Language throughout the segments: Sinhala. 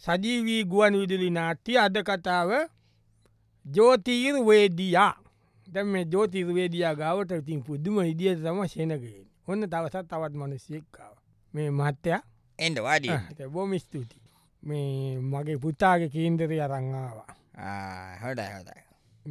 සජීවී ගුවන් විදුලි නාට්‍ය අද කතාව ජෝතීර් වේදියා දැ මේ ජෝතිර් වේදයා ගාවට ඉතින් පුද්දුම ඉදිිය තම සෙනගෙන ඔන්න තවසත් තවත් මනුස්සෙක්කාව මේ මහත්තයා එන්ඩ වාඩිය බොම ස්තුති මේ මගේ පුතාගේ කේන්දරය අරංආවා හොඩයි හොදයි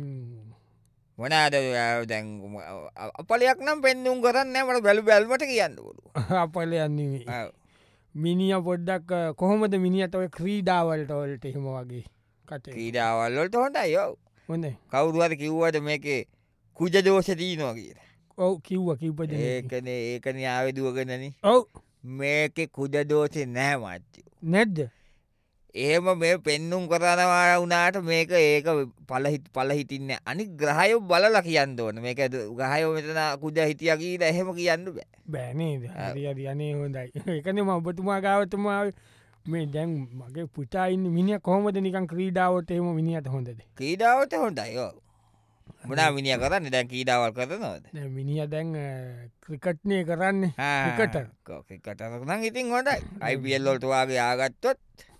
මොනාද දැන් අපලයක් නම් පෙන්නුම් කරන්න මට බැලු බැල්මට කියන්නවලු අපල යන්නේ මිනිිය පොඩ්ඩක් කොහොමද මිනිියට ඔය ක්‍රීඩාවලට ඔලට එහෙම වගේ කට ක්‍රීඩාවල්ලොට හොඳයි යෝ හොඳ කවුරුවද කිව්වට මේකේ කුජ දෝෂතිීනවා කිය ඔව කිව්ව කිව්පද ඒකන ආවෙදුවගෙනන ඔව් මේක කුජ දෝෂය නෑ මච්චි නැද්ද එහෙම මේ පෙන්නුම් කරනවා වනාට මේක ඒක පල හිතින්න අනි ග්‍රහයෝ බලල කියන්න ඕන මේක ගහයෝ මෙතන කුජ හිටියකීට එහෙම කියන්න බෑ බෑනේද හරි අනේ හොඳයි එකන ම ඔබතුමා ගාවතුමා මේ දැන් මගේ පුතායින්න මිනිිය කොහොමද නිකන් ක්‍රීඩාවට එම මිනිියට හොඳද ක්‍රීඩාවට හොඳයියෝ මනා මිනිිය කරන්න දැන් කීඩාවල් කරනවද මිනිිය දැන් ක්‍රිකට්නය කරන්න කට කටනම් ඉතින් හොඳයි අයිපියල්ලොට වගේ ආගත්තොත්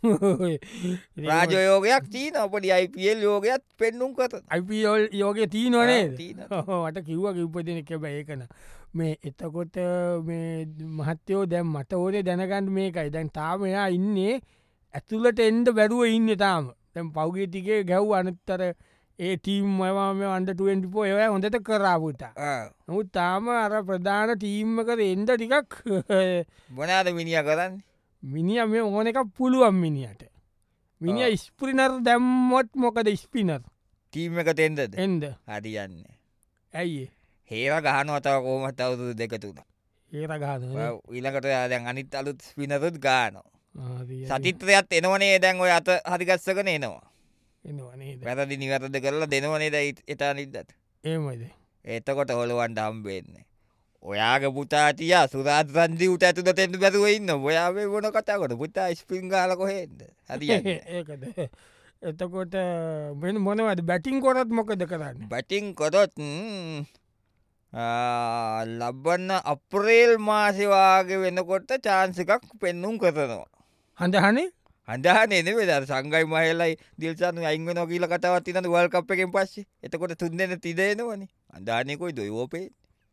රාජයෝගයක් තිීන අපට අයිපල් යෝගයක් පෙන්නුම් කත අයිපල් යෝග තිීනවනේ ට කිව්ව කිව්පතින එක බඒකන මේ එතකොට මේ මහත්තයෝ දැම් මට ඕනේ දැනගන්න මේකයි දැන් තාමයා ඉන්නේ ඇතුලට එන්ඩ බැරුව ඉන්න තාම තැම් පෞගේ ටිකේ ගැව් අනත්තර ඒ ටීම් මවාම අන්ඩ ඒවයි හොඳට කරාපුට නොත් තාම අර ප්‍රධාන ටීම්ම කර එන්ඩ ටිකක් බොනාද මිනිිය කරන්න මිනිිය මේ ඕන එකක් පුළුවන් මිනිට මිනිිය ස්පරිනර් දැම්මොත් මොකද ස්පිනර් ටීම් එක තෙන්දද එන්ද හරියන්න ඇයි හේර ගහනවතාව කෝමත් අවුදු දෙකතුන ඒර ගාන ඊළකට දැන් අනිත් අලුත් පිනතුත් ගාන සතිත්‍රයත් එනවනේ දැන් ඔය අත හරිගස්සකන එනවා වැරදි නිවැරද කරලා දෙනවනේද එතා නිදත් ඒමයිද එතකොට හොළුවන් ඩම්බෙන්නේ ඔයාගේ පුතාතිය සුරාත් රන්දි උට ඇතුද තෙන්ට බැරුව ඉන්න ඔයාේ වොන කතාකොට පුතා ස්පිංගාල කොහෙද හරි ඒකද එතකොට මෙ මොනවද බැටිං කොරත් මොකද කරන්න බැටිං කොරොත් ලබන්න අප්‍රේල් මාසවාගේ වෙනකොට චාන්සිකක් පෙන්නුම් කරනවා හඳහනේ අන්දහනේ වෙද සංගයි මහලයි දිල්සාන අයිංග නොකීල කතාවත් තින වල්කප් එකෙන් පස්සේ එතකොට තුන්දෙන තිදේනවනේ අන්දානයකොයි දොයෝපේ